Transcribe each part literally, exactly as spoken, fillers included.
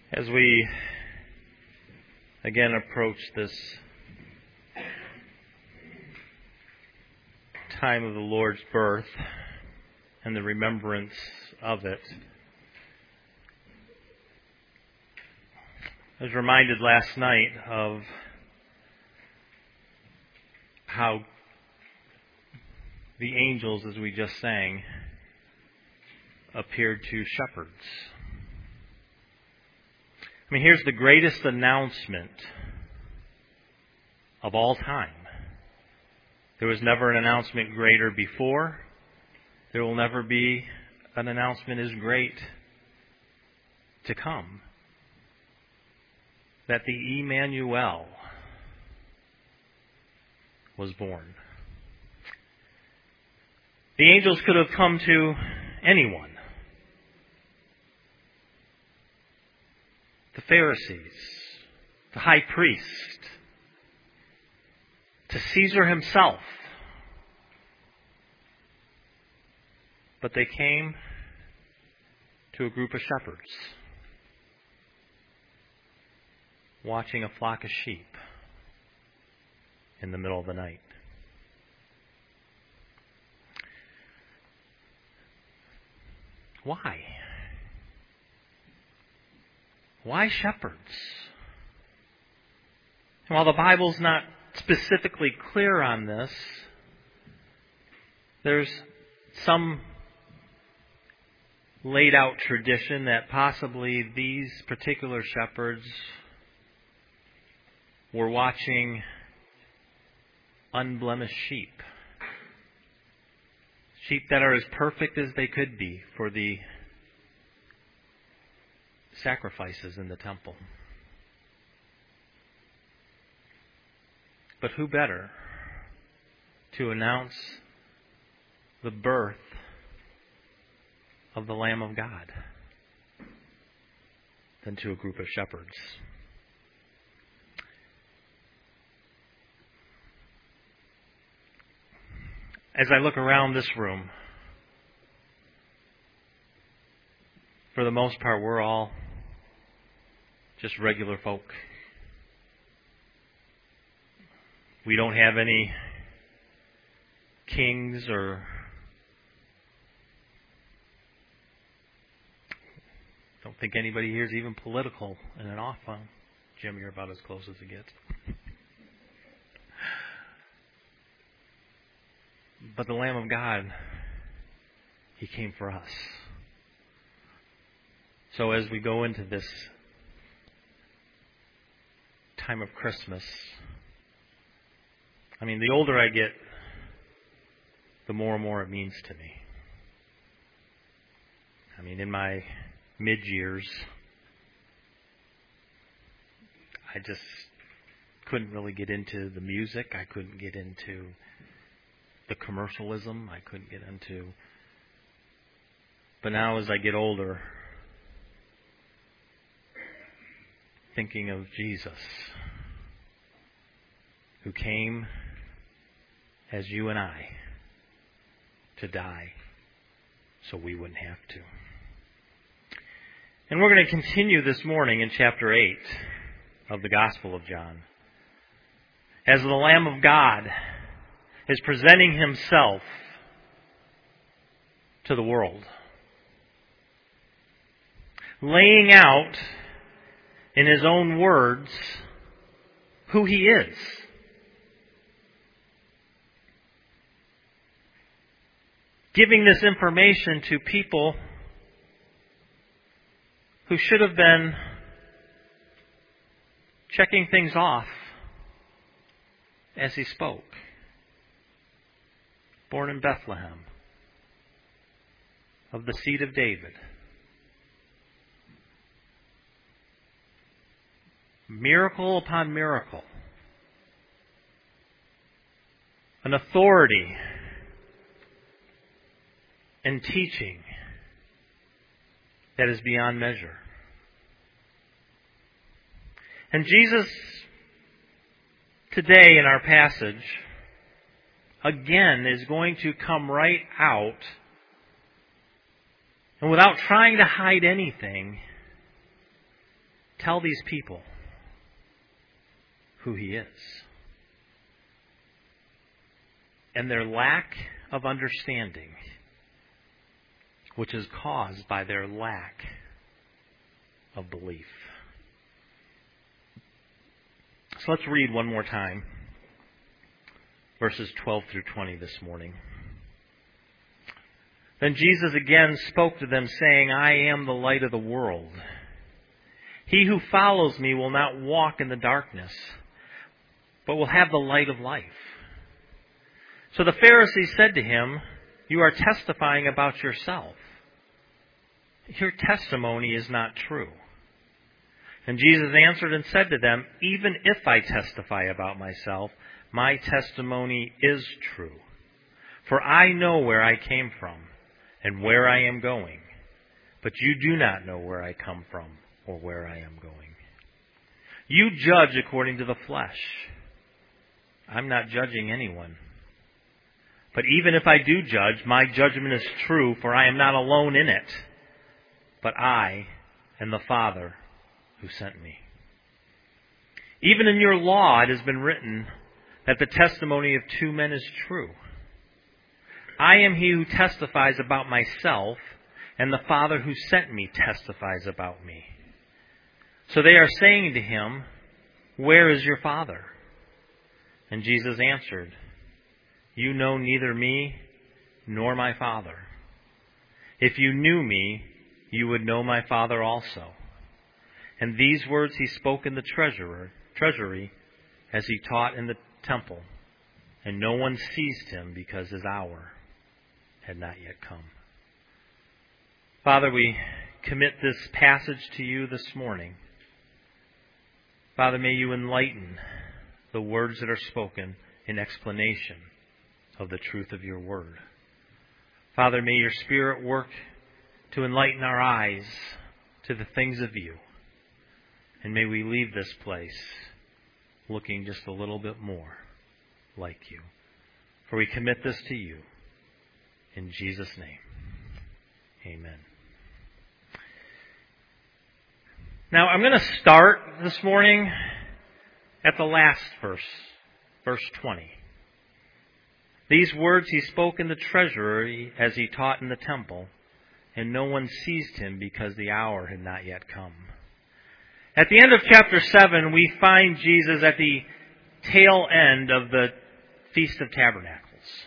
As we again approach this time of the Lord's birth and the remembrance of it, I was reminded last night of how the angels, as we just sang, appeared to shepherds. I mean, here's the greatest announcement of all time. There was never an announcement greater before. There will never be an announcement as great to come. That the Emmanuel was born. The angels could have come to anyone. The Pharisees, the high priest, to Caesar himself. But they came to a group of shepherds, watching a flock of sheep in the middle of the night. Why? Why shepherds? And while the Bible's not specifically clear on this, there's some laid out tradition that possibly these particular shepherds were watching unblemished sheep. Sheep that are as perfect as they could be for the sacrifices in the temple. But who better to announce the birth of the Lamb of God than to a group of shepherds? As I look around this room, for the most part, we're all just regular folk. We don't have any kings or don't think anybody here is even political in an off. Well, Jim, you're about as close as it gets. But the Lamb of God, He came for us. So as we go into this time of Christmas, I mean, the older I get, the more and more it means to me. I mean, in my mid-years, I just couldn't really get into the music. I couldn't get into the commercialism. I couldn't get into... But now as I get older, thinking of Jesus, who came as you and I to die so we wouldn't have to. And we're going to continue this morning in chapter eight of the Gospel of John. As the Lamb of God is presenting Himself to the world, laying out in His own words who He is. Giving this information to people who should have been checking things off as He spoke. Born in Bethlehem, of the seed of David. Miracle upon miracle. An authority and teaching that is beyond measure. And Jesus, today in our passage, again is going to come right out and without trying to hide anything, tell these people who He is. And their lack of understanding, which is caused by their lack of belief. So let's read one more time, verses twelve through twenty this morning. Then Jesus again spoke to them, saying, I am the light of the world. He who follows me will not walk in the darkness, but will have the light of life. So the Pharisees said to him, You are testifying about yourself. Your testimony is not true. And Jesus answered and said to them, Even if I testify about myself, my testimony is true. For I know where I came from and where I am going. But you do not know where I come from or where I am going. You judge according to the flesh. I'm not judging anyone. But even if I do judge, my judgment is true, for I am not alone in it, but I and the Father who sent me. Even in your law it has been written that the testimony of two men is true. I am he who testifies about myself, and the Father who sent me testifies about me. So they are saying to him, Where is your Father? And Jesus answered, You know neither me nor my Father. If you knew me, you would know my Father also. And these words he spoke in the treasurer, treasury as he taught in the temple. And no one seized him because his hour had not yet come. Father, we commit this passage to you this morning. Father, may you enlighten the words that are spoken in explanation of the truth of your word. Father, may your Spirit work to enlighten our eyes to the things of you. And may we leave this place looking just a little bit more like you. For we commit this to you. In Jesus' name, amen. Now, I'm going to start this morning at the last verse, verse twenty. These words he spoke in the treasury as he taught in the temple, and no one seized him because the hour had not yet come. At the end of chapter seven, we find Jesus at the tail end of the Feast of Tabernacles.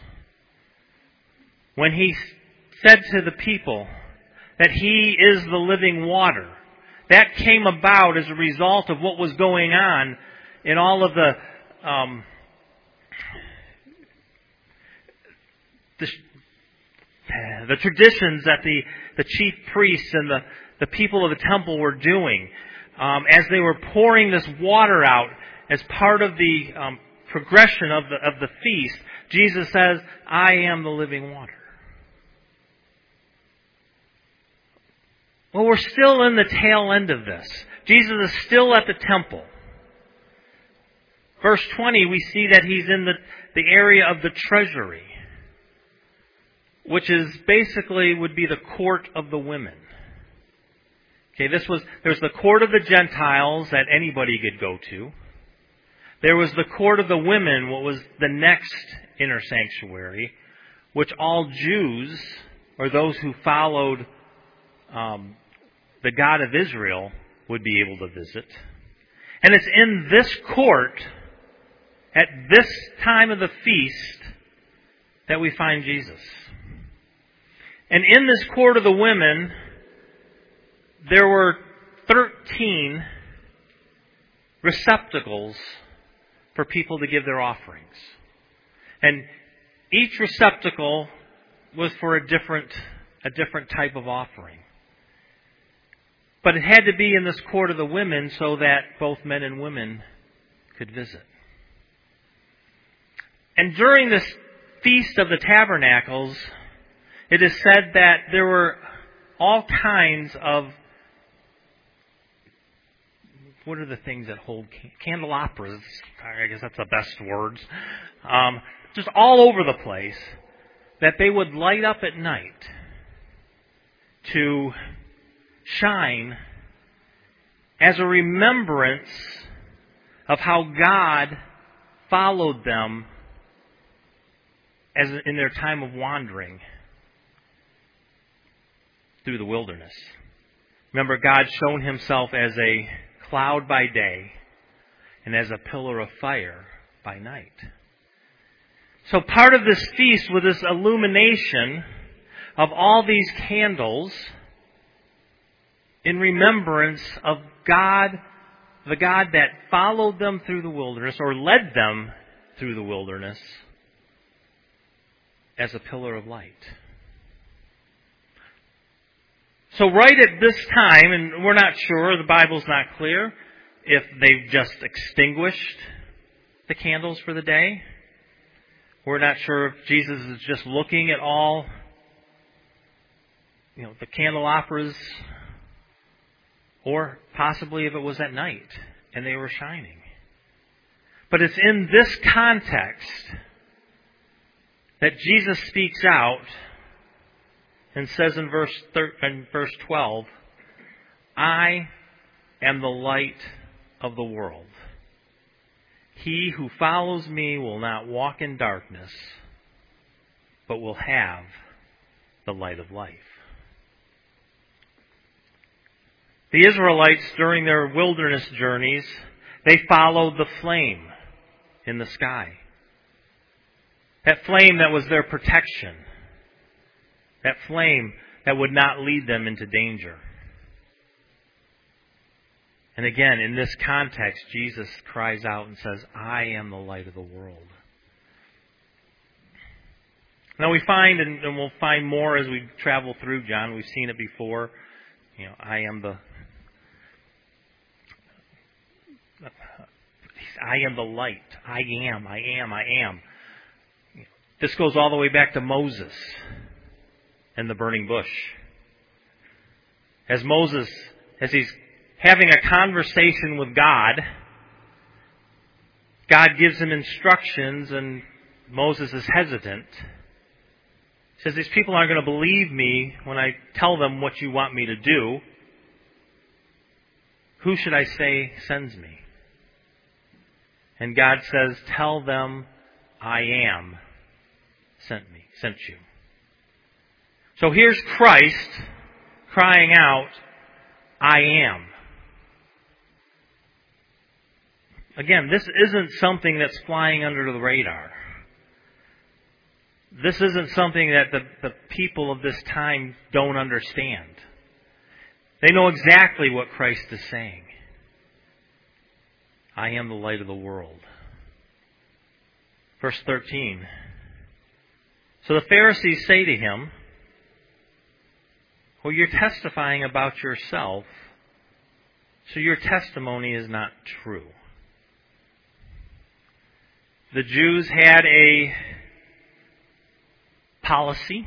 When he said to the people that he is the living water, that came about as a result of what was going on in all of the um, the, the traditions that the, the chief priests and the, the people of the temple were doing. Um, as they were pouring this water out as part of the um, progression of the, of the feast, Jesus says, I am the living water. Well, we're still in the tail end of this. Jesus is still at the temple. Verse twenty, we see that he's in the, the area of the treasury, which is basically would be the court of the women. Okay, this was, there's the court of the Gentiles that anybody could go to. There was the court of the women, what was the next inner sanctuary, which all Jews, or those who followed um, the God of Israel, would be able to visit. And it's in this court, at this time of the feast, that we find Jesus. And in this court of the women, there were thirteen receptacles for people to give their offerings. And each receptacle was for a different, a different type of offering. But it had to be in this court of the women so that both men and women could visit. And during this Feast of the Tabernacles, it is said that there were all kinds of, what are the things that hold candelabras? I guess that's the best words. Um, just all over the place that they would light up at night to shine as a remembrance of how God followed them as in their time of wandering through the wilderness. Remember, God shown himself as a cloud by day and as a pillar of fire by night. So part of this feast was this illumination of all these candles in remembrance of God, the God that followed them through the wilderness or led them through the wilderness as a pillar of light. So right at this time, and we're not sure, the Bible's not clear, if they've just extinguished the candles for the day. We're not sure if Jesus is just looking at all, you know, the candelabras, or possibly if it was at night and they were shining. But it's in this context that Jesus speaks out and says in verse thir- in verse twelve, I am the light of the world. He who follows me will not walk in darkness, but will have the light of life. The Israelites, during their wilderness journeys, they followed the flame in the sky. That flame that was their protection. That flame that would not lead them into danger. And again, in this context, Jesus cries out and says, I am the light of the world. Now we find, and, and we'll find more as we travel through John, we've seen it before, you know, I am the I am the light. I am, I am, I am. This goes all the way back to Moses and the burning bush. As Moses, as he's having a conversation with God, God gives him instructions and Moses is hesitant. He says, these people aren't going to believe me when I tell them what you want me to do. Who should I say sends me? And God says, tell them I am sent me, sent you. So here's Christ crying out, I am. Again, this isn't something that's flying under the radar. This isn't something that the, the people of this time don't understand. They know exactly what Christ is saying. I am the light of the world. Verse thirteen. So the Pharisees say to him, well, you're testifying about yourself, so your testimony is not true. The Jews had a policy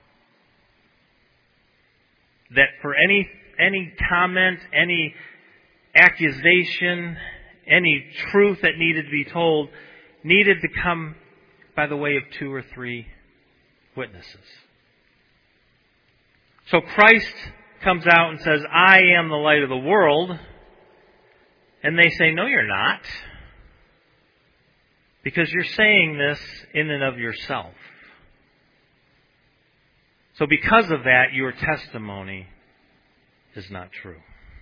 that for any any comment, any accusation, any truth that needed to be told, needed to come by the way of two or three witnesses. So Christ comes out and says, I am the light of the world. And they say, no, you're not. Because you're saying this in and of yourself. So because of that, your testimony is not true.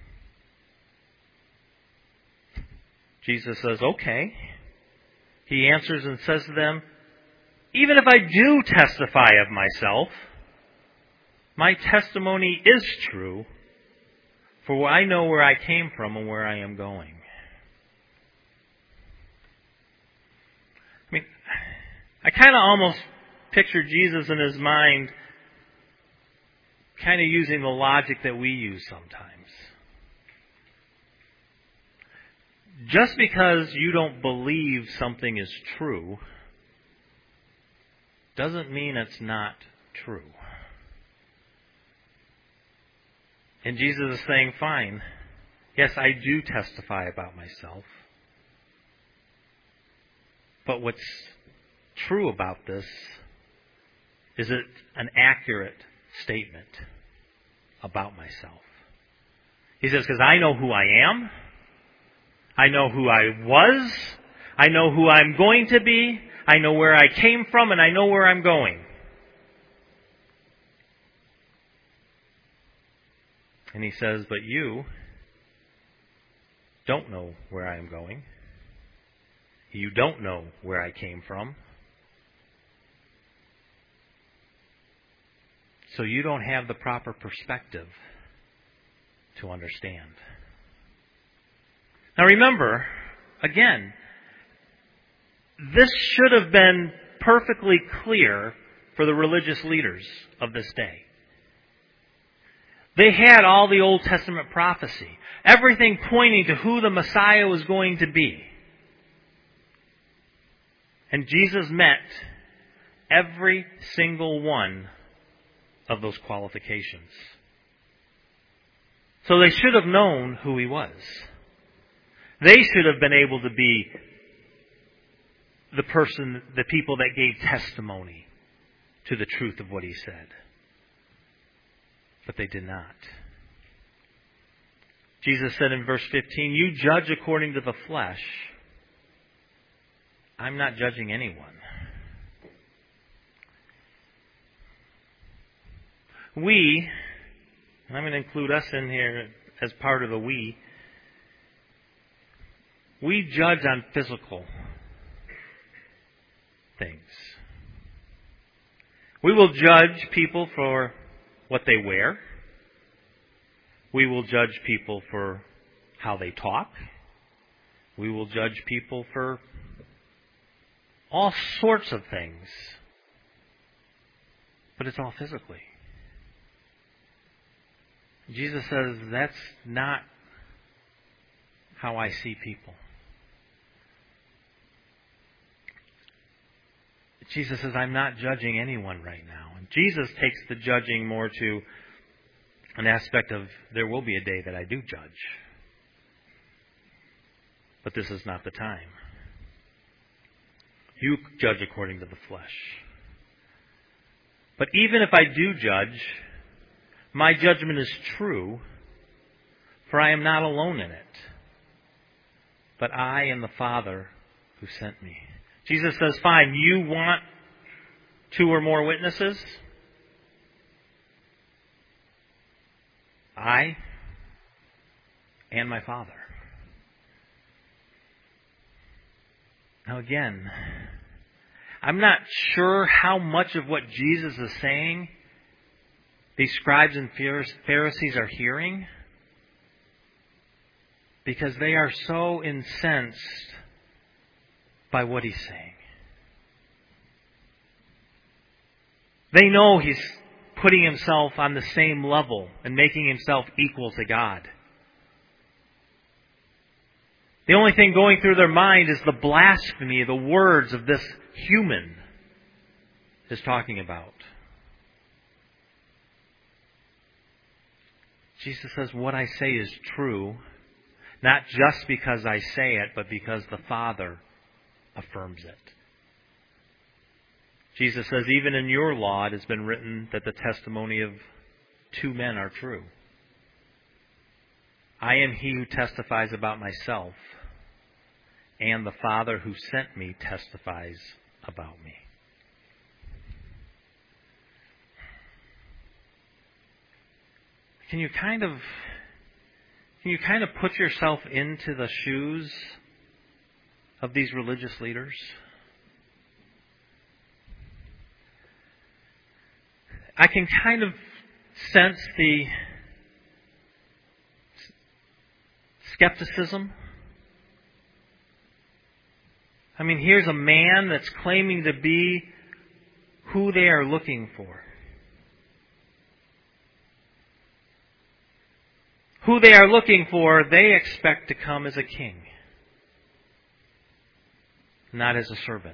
Jesus says, okay. He answers and says to them, even if I do testify of myself, my testimony is true, for I know where I came from and where I am going. I mean, I kind of almost picture Jesus in his mind kind of using the logic that we use sometimes. Just because you don't believe something is true doesn't mean it's not true. And Jesus is saying, fine, yes, I do testify about myself. But what's true about this is it an accurate statement about myself. He says, because I know who I am. I know who I was. I know who I'm going to be. I know where I came from, and I know where I'm going. And he says, but you don't know where I am going. You don't know where I came from. So you don't have the proper perspective to understand. Now remember, again, this should have been perfectly clear for the religious leaders of this day. They had all the Old Testament prophecy, everything pointing to who the Messiah was going to be. And Jesus met every single one of those qualifications. So they should have known who he was. They should have been able to be the person, the people that gave testimony to the truth of what he said. But they did not. Jesus said in verse fifteen, you judge according to the flesh. I'm not judging anyone. We, and I'm going to include us in here as part of the we, we judge on physical things. We will judge people for what they wear. We will judge people for how they talk. We will judge people for all sorts of things. But it's all physically. Jesus says, that's not how I see people. Jesus says, I'm not judging anyone right now. And Jesus takes the judging more to an aspect of, there will be a day that I do judge. But this is not the time. You judge according to the flesh. But even if I do judge, my judgment is true, for I am not alone in it, but I and the Father who sent me. Jesus says, fine, you want two or more witnesses? I and my Father. Now again, I'm not sure how much of what Jesus is saying these scribes and Pharisees are hearing, because they are so incensed by what he's saying. They know he's putting himself on the same level and making himself equal to God. The only thing going through their mind is the blasphemy, the words of this human is talking about. Jesus says, what I say is true, not just because I say it, but because the Father affirms it. Jesus says, even in your law it has been written that the testimony of two men are true. I am he who testifies about myself, and the Father who sent me testifies about me. Can you kind of can you kind of put yourself into the shoes of these religious leaders? I can kind of sense the skepticism. I mean, here's a man that's claiming to be who they are looking for. Who they are looking for, they expect to come as a king, not as a servant.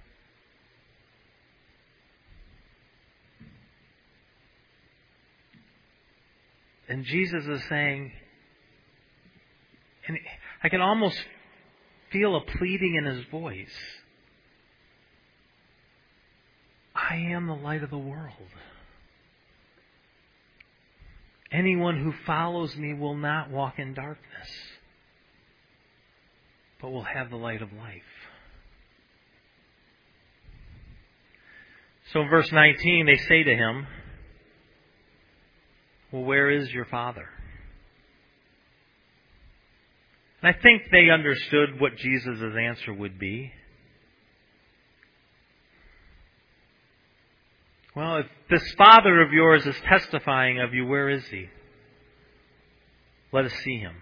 And Jesus is saying, and I can almost feel a pleading in his voice, I am the light of the world. Anyone who follows me will not walk in darkness, but will have the light of life. So in verse nineteen, they say to him, well, where is your Father? And I think they understood what Jesus' answer would be. Well, if this Father of yours is testifying of you, where is He? Let us see Him.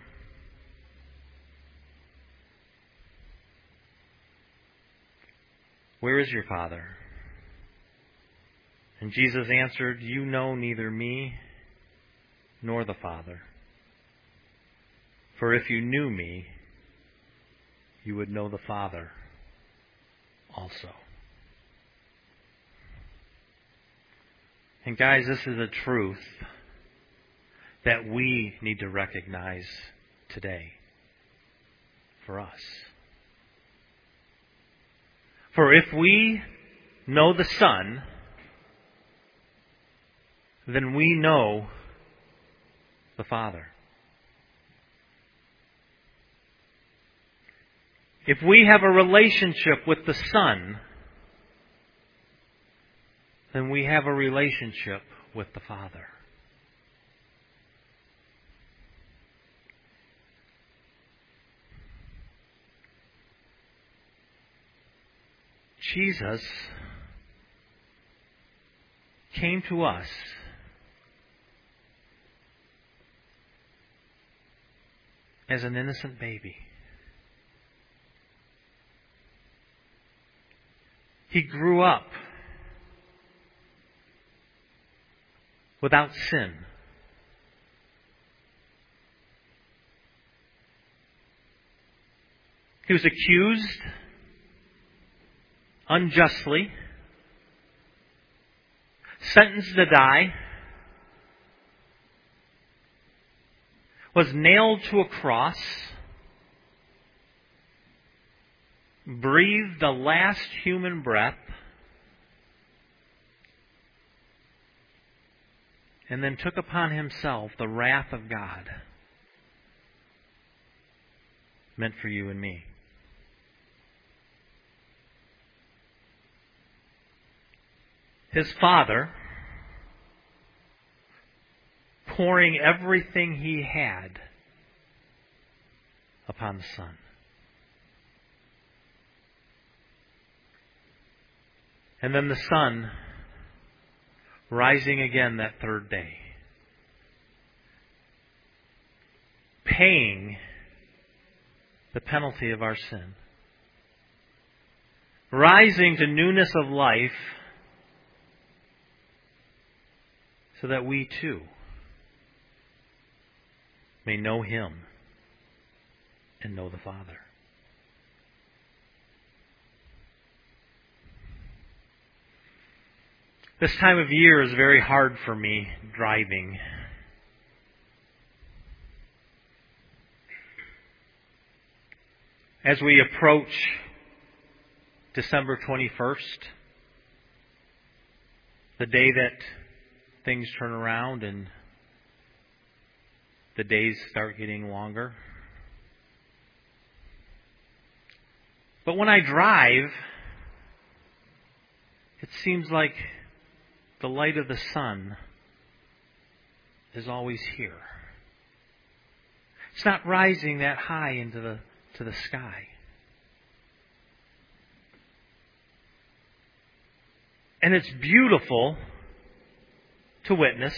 Where is your Father? And Jesus answered, you know neither me nor the Father. For if you knew me, you would know the Father also. And guys, this is a truth that we need to recognize today for us. For if we know the Son, then we know the Father. If we have a relationship with the Son, then we have a relationship with the Father. Jesus came to us as an innocent baby. He grew up without sin. He was accused unjustly, sentenced to die, was nailed to a cross, breathed the last human breath, and then took upon Himself the wrath of God meant for you and me. His Father, pouring everything He had upon the Son. And then the Son rising again that third day, paying the penalty of our sin, rising to newness of life so that we too may know Him and know the Father. This time of year is very hard for me driving. As we approach December twenty-first, the day that things turn around and the days start getting longer. But when I drive, it seems like the light of the sun is always here. It's not rising that high into the to the sky. And it's beautiful to witness.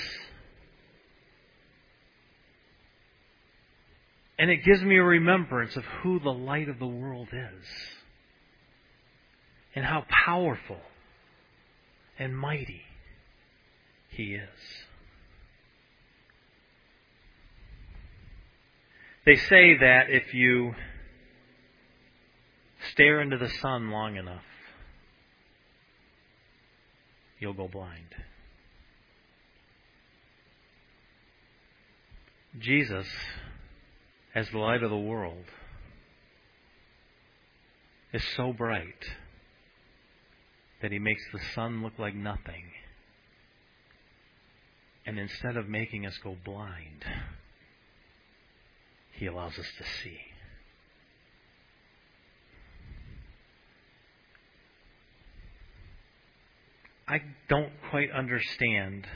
And it gives me a remembrance of who the light of the world is. And how powerful and mighty He is. They say that if you stare into the sun long enough, you'll go blind. Jesus, as the light of the world, is so bright that He makes the sun look like nothing And instead of making us go blind, He allows us to see. I don't quite understand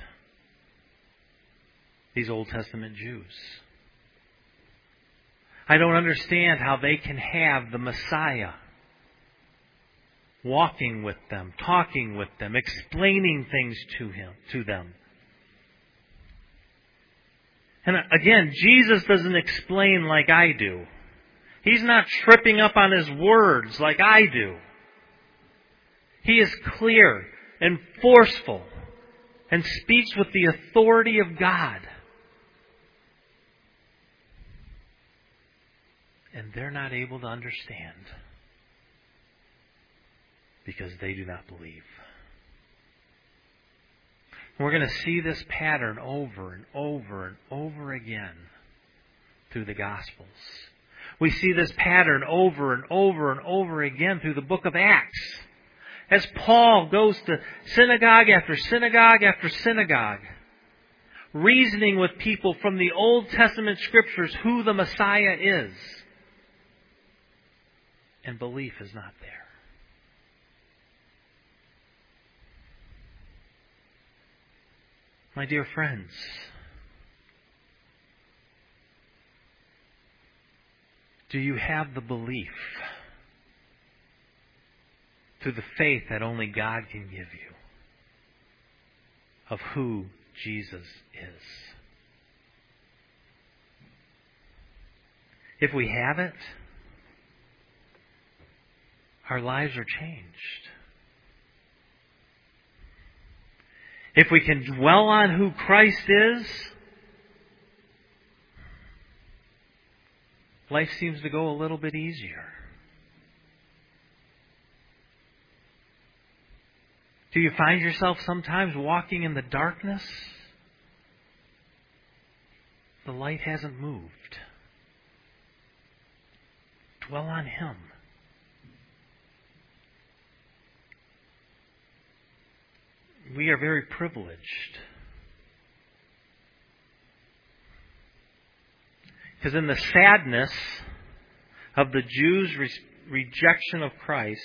these Old Testament Jews. I don't understand how they can have the Messiah walking with them, talking with them, explaining things to him, to them. And again, Jesus doesn't explain like I do. He's not tripping up on His words like I do. He is clear and forceful and speaks with the authority of God. And they're not able to understand because they do not believe. We're going to see this pattern over and over and over again through the Gospels. We see this pattern over and over and over again through the book of Acts. As Paul goes to synagogue after synagogue after synagogue, reasoning with people from the Old Testament Scriptures who the Messiah is. And belief is not there. My dear friends, do you have the belief through the faith that only God can give you of who Jesus is? If we have it, our lives are changed. If we can dwell on who Christ is, life seems to go a little bit easier. Do you find yourself sometimes walking in the darkness? The light hasn't moved. Dwell on Him. We are very privileged. Because in the sadness of the Jews' re- rejection of Christ,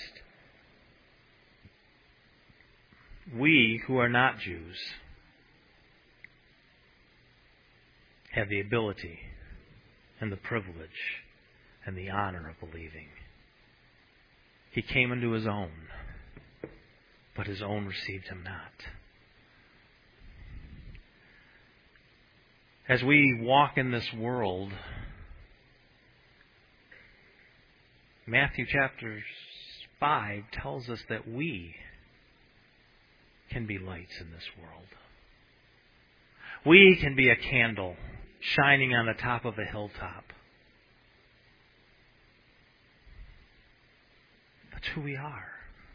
we who are not Jews have the ability and the privilege and the honor of believing. He came into His own, but His own received Him not. As we walk in this world, Matthew chapter five tells us that we can be lights in this world. We can be a candle shining on the top of a hilltop. That's who we are.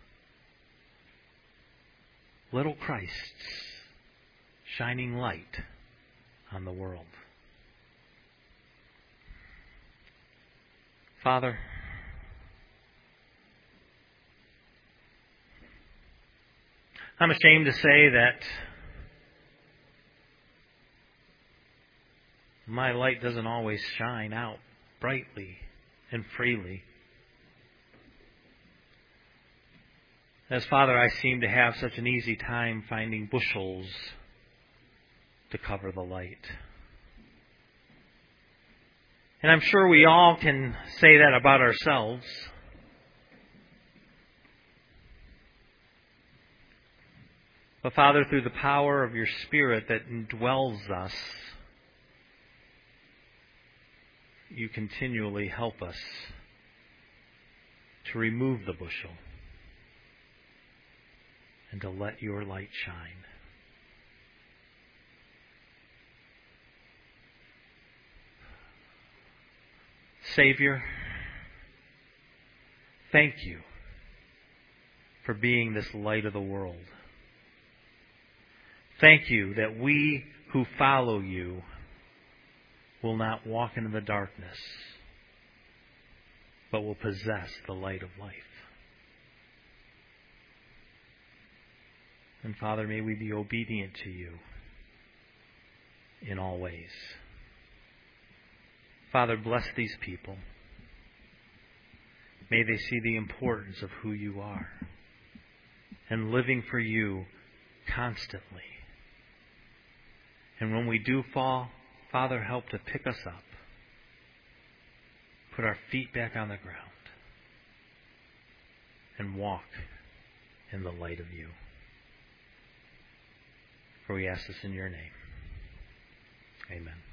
Little Christs shining light on the world. Father, I'm ashamed to say that my light doesn't always shine out brightly and freely. As Father, I seem to have such an easy time finding bushels to cover the light. And I'm sure we all can say that about ourselves. But Father, through the power of your Spirit that indwells us, you continually help us to remove the bushel and to let your light shine. Savior, thank you for being this light of the world. Thank you that we who follow you will not walk into the darkness, but will possess the light of life. And Father, may we be obedient to you in all ways. Father, bless these people. May they see the importance of who you are and living for you constantly. And when we do fall, Father, help to pick us up, put our feet back on the ground, and walk in the light of you. For we ask this in your name. Amen.